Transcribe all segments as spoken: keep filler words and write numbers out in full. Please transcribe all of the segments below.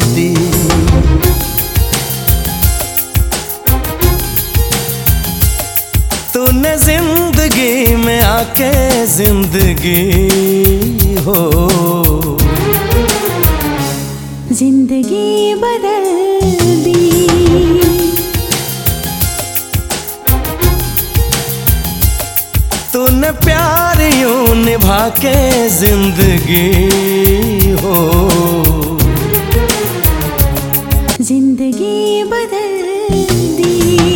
दी। तूने जिंदगी में आके जिंदगी हो जिंदगी बदल दी। तूने प्यार यूं निभा के जिंदगी हो जिंदगी बदल दी।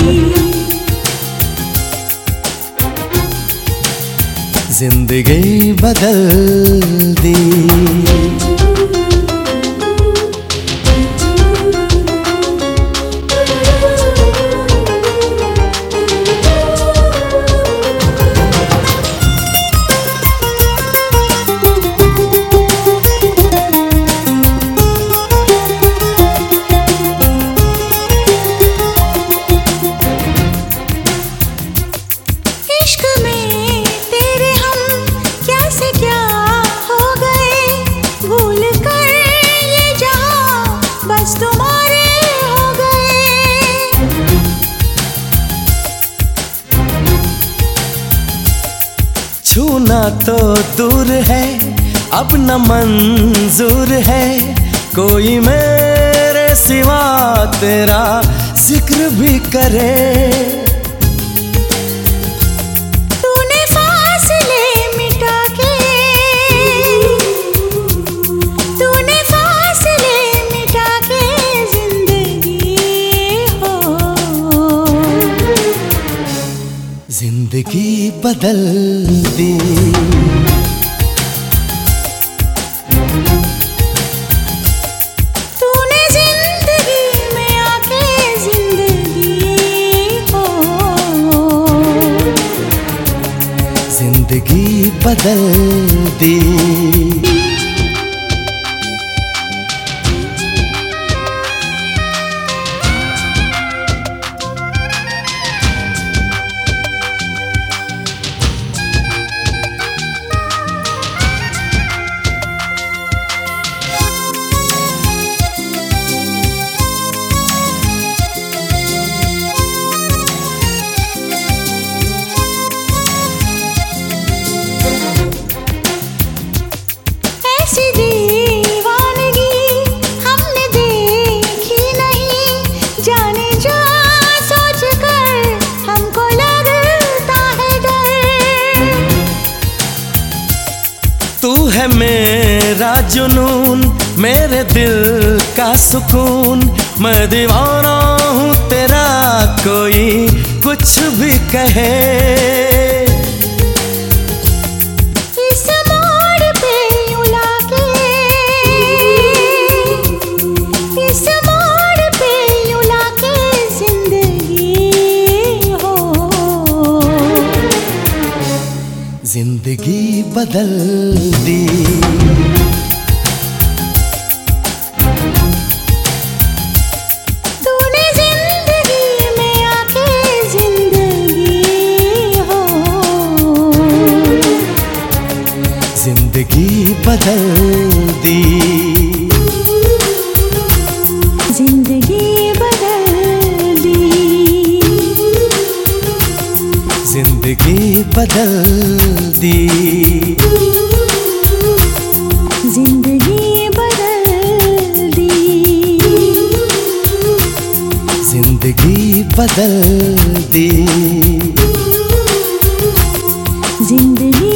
जिंदगी बदल दी। छूना तो दूर है अब न मंजूर है, कोई मेरे सिवा तेरा जिक्र भी करे। तूने फासले मिटा के तूने फासले मिटा के जिंदगी हो जिंदगी बदल दी। तूने जिंदगी में आके जिंदगी हो जिंदगी बदल दी। तू है मेरा जुनून, मेरे दिल का सुकून, मैं दीवाना हूँ तेरा कोई कुछ भी कहे। इस मोड़ पे यूं लाके इस मोड़ पे यूं लाके जिंदगी हो जिंदगी बदल दी। तूने जिंदगी में आके जिंदगी हो जिंदगी बदल दी। जिंदगी बदल दी। जिंदगी बदल दी। जिंदगी बदल दी। जिंदगी बदल दी। जिंदगी